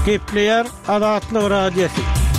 Gepleyer Adatlyk radiosu.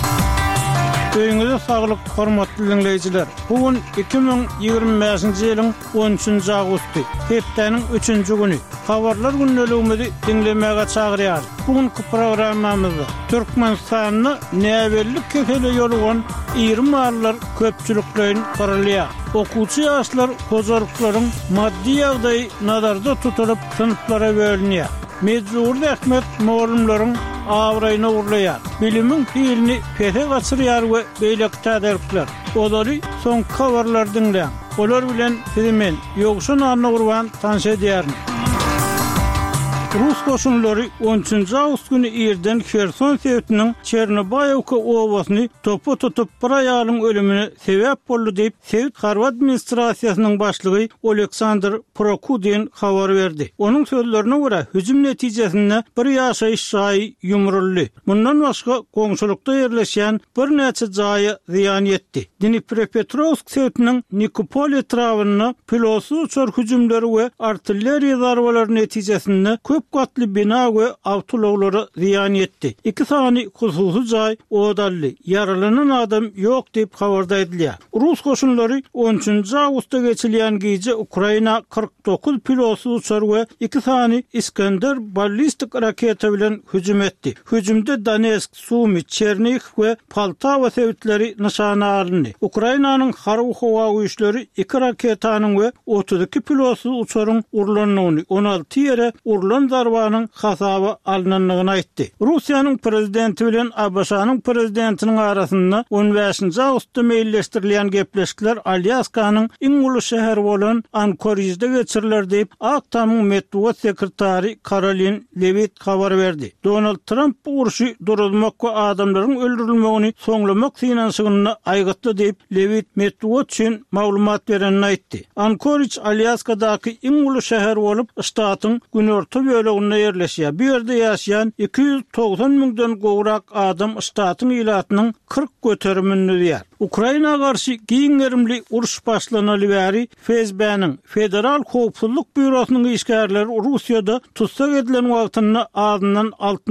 Öýüňizde saglyk, hormatly dinleýijiler. Bugün 2025-nji ýylyň 13-nji awgusty, hepdeniň 3-nji güni. Habarlar günneligimizi dinlemäge çagyrýar. Bugünkü programmamyzda Türkmenistanyny näwellik keseli ýolugan ýyry mallar köpçüliklerini garalýar. Okuwçy ýaşlar hozurlyklaryň maddi ýagdaýy nazarda tutulyp sınıflara bölünýär. Mecbur ähmet muallimlaryň awraýyna urlaýar. Bilimiň pilini pete gaçyrýar we beýleki täderikler. Olary soň habarlar dinleýär. Olar bilen hemen ýogşun anna urwan tanış edýärmi? Rus koşunlary 13-nji awgust güni ýerden Kherson şehriniň Çernobayevka owasyny topu tutup bir aýalyň ölümine sebäp boldy diýip Sowet Harwat administrasiýasynyň başlygy Oleksandr Prokudin habar berdi. Onuň sözlerine görä hüjüm netijesinde bir ýaşaýyş şahy ýumruldy. Bundan başga goňşulykda ýerleşýän bir näçe jaýy ziýan ýetdi. Dnipropetrovsk şehriniň Nikopol etrawyna pilotsuz uçar hüjümleri we artilleriýa zarbalary netijesinde köp gatly bina we awtolawlary ziýan ýetdi. 2 sany hususy jaý odally, yaralanan adam ýok diýip habarda edilýär. Rus goşunlary 13-nji awgustda geçilýän gece Ukraina 49 pilotsuz uçar we 2 sany Iskender ballistik raketa bilen hüjüm etdi. Hüjümde Donetsk, Sumy, Chernihiv we Poltava şehrleri nişana alındy. Ukrainanyň harby howa güýçleri 2 raketanyň we 32 pilotsuz uçaryň urulanyny 16 ýere urulan zarbanyň hasaby alınanlygyny aýtdy. Russiýanyň prezidenti bilen ABŞ-nyň prezidentiniň arasynda 15-nji awgustda meýilleşdirilýän gepleşikler Alyaskanyň iň uly şäheri bolan Ankorijde geçiriler diýip Aktamyň medeniýet sekretary Karolin Levit habar berdi. Donald Trump bu uruşy durulmak we adamlaryň öldürilmegini soňlamak synanşygyny aýgatdy diýip Levit medeniýet üçin maglumat berenini aýtdy. Ankorij Alyaskadaky iň uly şäher bolup ştatyň günorta bölегinde ýerleşýär. Bu ýerde ýaşaýan 290 000-den gowrak adam ştatyň ýylatynyň 40 göterimini diýär. Ukraina garşy giňerimli uruş başlanaly bäri FSB-niň Federal Howpsuzlyk Bürosynyň işgärleri Russiýada tutsak edilen wagtynda azyndan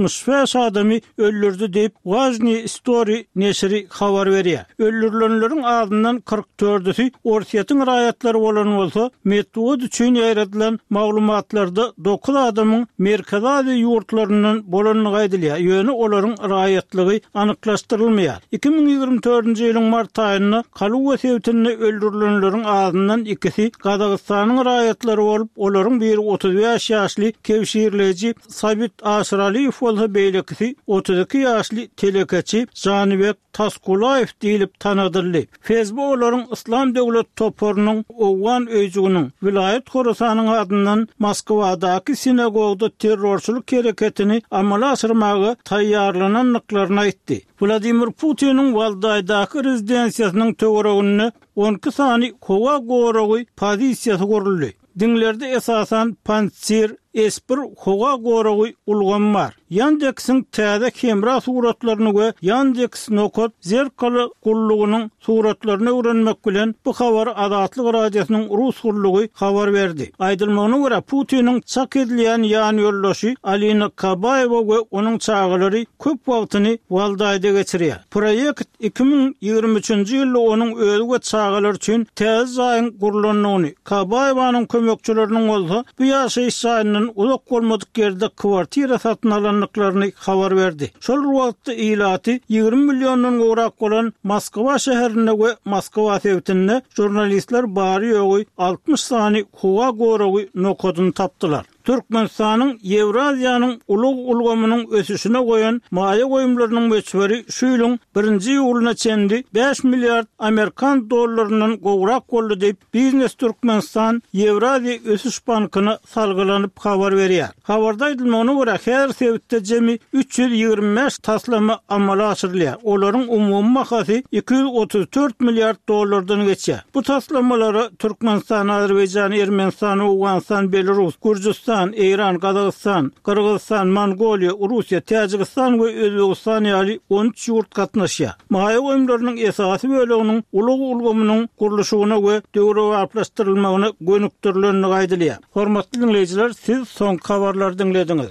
65 adamy öldürdi diýip Wajny Story neşri habar berýär. Öldürilenleriň azyndan 44-i Orsiýatyň raýatlary bolan bolsa, medeniýet üçin ýaýratylan maglumatlarda 9 adamyň Merkezi Aziýa ýurtlaryndan bolanlygy aýdylýar. Ýöne olaryň raýatlygy anyklaşdyrylmaýar. 2024-nji ýylyň mart aýynda Kaluga şehrinde öldürilenleriň azyndan 2-si Gazagystanyň raýatlary bolup, olaryň biri 35 ýaşly Kevşirleji Sabit Asraliýew bolsa, beýlekisi 32 ýaşly telekeçi Janybek Taskulaýew diýilip tanadyldy. Facebook olaryň İslam döwlet toporunyň Owan öýjüginiň vilayet Horasanyň adyndan Moskwadaky sinagogda terrorçuluk hereketini amala aşyrmagy taýýarlananlyklaryny aýtdy. Vladimir Putin'in Valdaýdaky rezidensiýasynyň töwereginde 12 sany howa goragy pozisiýasy görüldi. Dinlerde esasan Pantsir S1 howa goragy ulgan bar. Yandeks'in täze kamera suratlaryny we Yandex Nokot zerkaly gullugynyň suratlaryny öwrenmek bilen bu habar Adatlyk radiosynyň Rus gullugy habar berdi. Aýdylmagyna görä Putin'in çak edilýän ýan ýoldaşy Alina Kabayewa we onuň çağalary köp wagtyny Valdaýda geçirýär. Proýekt 2023-nji ýylda onuň özi we çağalar üçin täze zaýyn gurulanyny, Kabayewanyň kömekçileriniň bolsa bu ýaşaýyş zaýynyň uzak bolmadyk ýerde kwartira satyn alanlyklaryny habar berdi. Şol wagtda ýylaty 20 millionddan gowrak bolan Moskwa şäherinde we Moskwa şehrinde jurnalistler bary ýogy 60 sany howa goragy nokodyny tapdylar. Türkmenistanyň Ewraziýanyň ulug ulgamynyň ösüşine goýan maýa goýumlarynyň meçberi şu ýylyň 1-nji ýylyna çendi 5 milliard Amerikan dollarynyň gowrak boldy diýip Biznes Türkmenistan Ewraziýa Ösüş Bankyna salgylanyp habar berýär. Habarda aýdylmagyna görä her sebäpde jemi 325 taslama amala aşyrylýar. Olaryň umumy mahasy 234 milliard dollardan geçýär. Bu taslamalary Türkmenistan, Azerbaýjan, Ermenistan, Awganistan, Belarus, Gürcistan, İran, Kazakistan, Kırgızistan, Mongoliya, Rusiya, Tacikistan we Özbegistan ýaly 13 ýurt gatnaşýar. Maýa goýumlarynyň esasy böleginiň ulug ulgamynyň guruluşyna we döwrewaplaşdyrylmagyna gönükdirilenligi aýdylýar. Hormatly dinleýijiler, siz soň habarlary dinlediňiz.